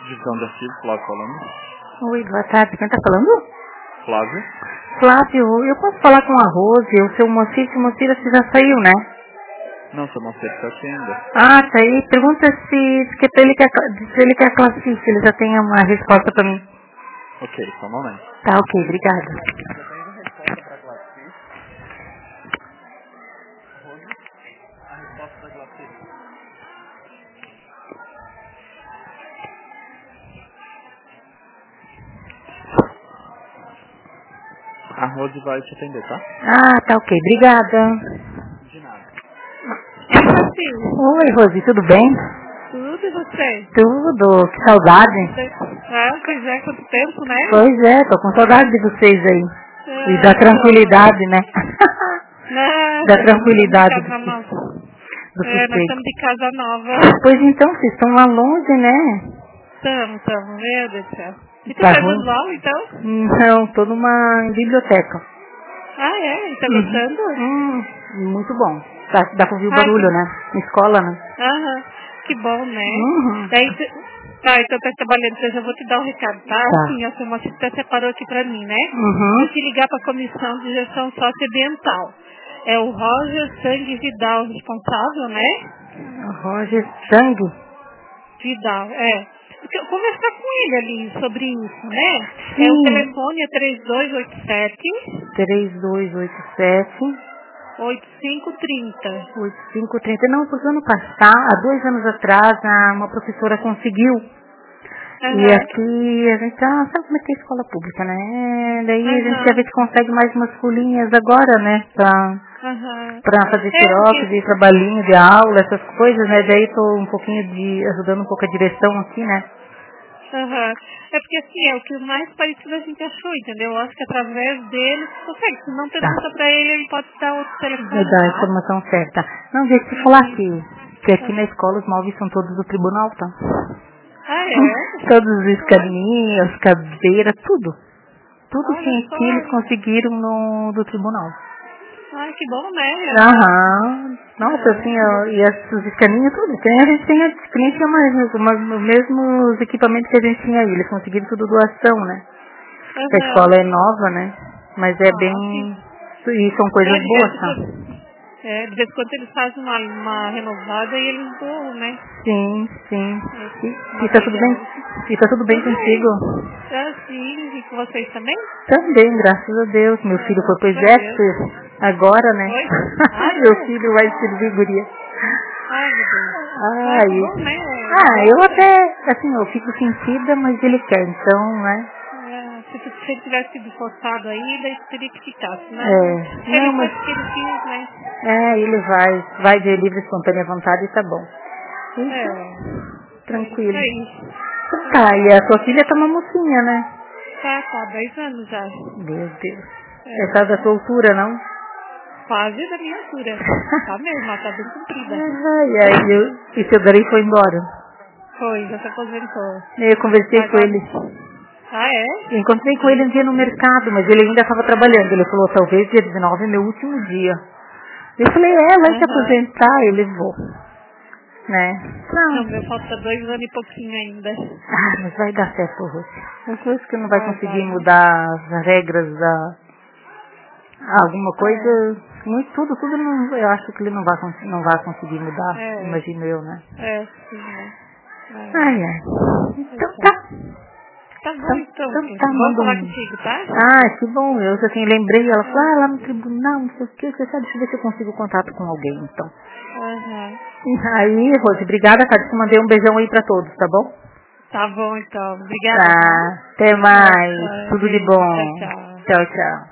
Divisão de Arquivo, Flávio falando. Oi, boa tarde. Quem tá falando? Flávio. Flávio, eu posso falar com a Rose, o seu Moacir, você já saiu, né? Não, seu Moacir tá aqui ainda. Ah, tá aí. Pergunta se ele quer classificar, se ele já tem uma resposta pra mim. Ok, só um momento. Tá, ok, obrigada. Já tem a resposta pra classificar? Rose, a resposta da classificação. A Rose vai te atender, tá? Ah, tá ok, obrigada. De nada. Oi, Rose, tudo bem? Tudo, e você? Tudo, que saudade. Pois é, quanto tempo, né? Pois é, tô com saudade de vocês aí. E da É, tranquilidade, né? Não, Da tranquilidade nós estamos de casa nova. do Nós suspeito. estamos de casa nova. Pois então, vocês estão lá longe, né? Estamos, meu Deus do céu. E tu Tá tá ruim? visual, então? Não, tô numa biblioteca. Ah, é? Tá gostando? Muito bom. Dá pra ouvir o Ah, barulho, né? Na escola, né? aham, que bom, né? Uhum. Então tá trabalhando, eu já vou te dar um recado, tá? Tá. Sim, a sua moça até separou aqui pra mim, né? Uhum. Vou te ligar pra Comissão de Gestão Socioambiental. É o Roger Sangue Vidal responsável, né? Roger Sangue. Vidal, é. Então, conversar com ele ali sobre isso, né? Sim. É, o telefone é 3287 3287 8530. 8530. Não, porque ano passado, há 2 anos atrás, uma professora conseguiu. E Aham. aqui a gente sabe como é que é a escola pública, né? Daí a gente Aham. quer ver se consegue mais umas folhinhas agora, né? Aham. Pra fazer É, xerox, porque... de trabalhinho, de aula, essas coisas, né? Daí tô um pouquinho ajudando um pouco a direção aqui, né? Aham. É porque assim, é o que mais parecido a gente achou, entendeu? Eu acho que através dele você consegue. Se não pergunta pra ele pode dar outro telefone, Vai dar a tá? informação certa. Não, deixa eu te falar que aqui na escola os móveis são todos do tribunal, tá? Ah, é? Todos os escaninhos, cadeiras, tudo. Tudo Olha que só. eles conseguiram do tribunal. Ai, que bom, né? Aham. Nossa, É, assim, que bom. ó, e os escaninhos, tudo. A gente tem os mesmos equipamentos que a gente tinha aí. Eles conseguiram tudo doação, né? A Aham. escola é nova, né? Mas é bem... Sim. E são coisas De boas, vez tá? de vez em quando eles fazem uma renovada e eles doam, né? Sim, sim. E tá tudo bem? Material. E tá tudo bem Tudo contigo? bem. É, sim, e com vocês também? Também, graças a Deus. Meu filho foi pro Graças a Deus. exército agora, né? Oi? Ah, Meu é? filho vai servir, guria. Ai, meu Deus. Ah, que Ai. bom, né? Eu até, assim, eu fico sentida, mas ele quer, então, né? Se ele tivesse sido forçado aí, daí teria que ficar, né? Não, Ele mas... faz o que ele quis, né? ele vai de livre e espontânea vontade e tá bom. Tranquilo. É isso. Tá, e a sua filha tá uma mocinha, né? Tá, 10 anos já. Meu Deus. Essa da sua altura, não? Quase da minha altura. Tá mesmo, ela tá bem comprida. E seu Darei foi embora. Foi, já se aposentou. Eu conversei com Agora... ele. Ah, é? Eu encontrei com ele um dia no mercado, mas ele ainda estava trabalhando. Ele falou, talvez dia 19 é meu último dia. Eu falei, vai se aposentar? Ele vou. Né? Não, meu falta 2 anos e pouquinho ainda. Mas vai dar certo, Rússia. Eu acho que não vai conseguir Vai. mudar as regras da... Alguma coisa... Tudo não, eu acho que ele não vai conseguir mudar. Imagino eu, né? Sim, né? Ai. Então tá. Tá bom, então. Vamos falar contigo, tá? Que bom. Eu assim, lembrei, ela falou, lá no tribunal, não sei o que, você sabe, deixa eu ver se eu consigo contato com alguém, então. Aí, Rose, obrigada, cara, te mandei um beijão aí pra todos, tá bom? Tá bom, então. Obrigada. Até mais. Tudo de bom. Tchau. Tchau.